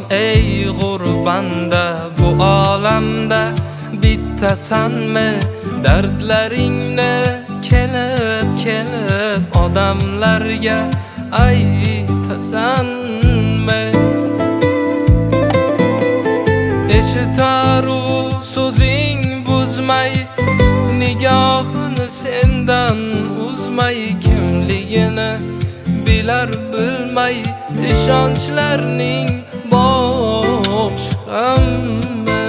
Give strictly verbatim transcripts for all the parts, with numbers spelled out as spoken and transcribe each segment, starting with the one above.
ey gurbanda bu olamda bittasanmi dardlaringni kelib kelib odamlarga aytasanmi? Eshitaru so'zing buzmay nigohini sendan uzmay kimligini bilar bilmay ishonchlarning boshqami?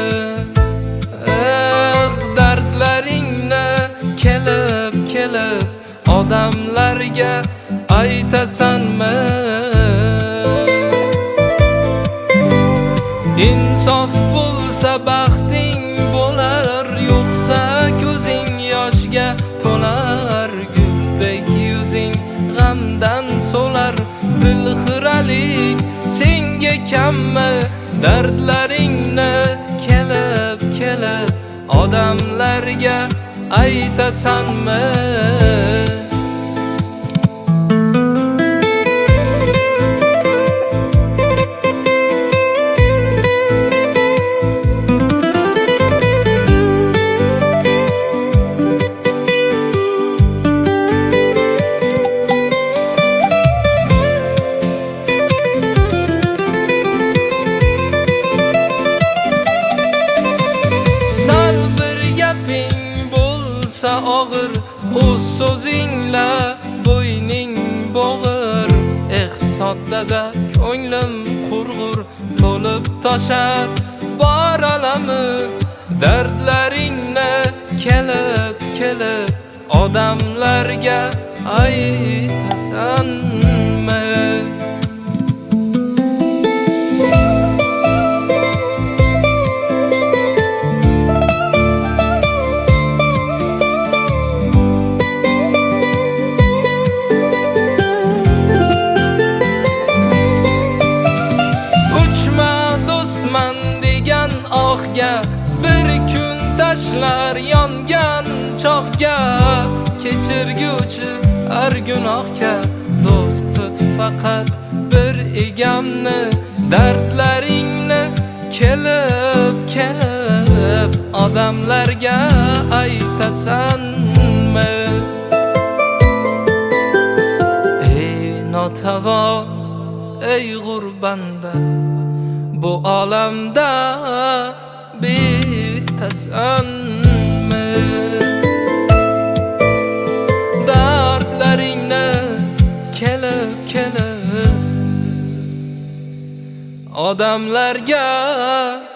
Eh dardlaringni kelib kelib odamlarga aytasanmi? Insof bo'lsa baxting bo'lar, yo'qsa ko'zing yoshga to'lar. Guldek yuzing g'amdan so'lar, dilxiralik senga kammi? Dardlaringni kelib kelib odamlarga aytasanmi? Og'ir o'z so'zingla bo'yning bo'g'ir. Eh soddada ko'nglim qurg'ur, to'lib toshar bor olami. Dardlaringni kelib kelib odamlarga aytasanmi? Bir kun tashlar yongan cho'g'ga, kechirguvchi har gunohga do'st tut faqat bir egamni. Dardlaringni kelib kelib odamlarga aytasanmi? Ey notavon, ey gurbanda bu olamda bittasanmi? Dardlaringni kelib kelib odamlarga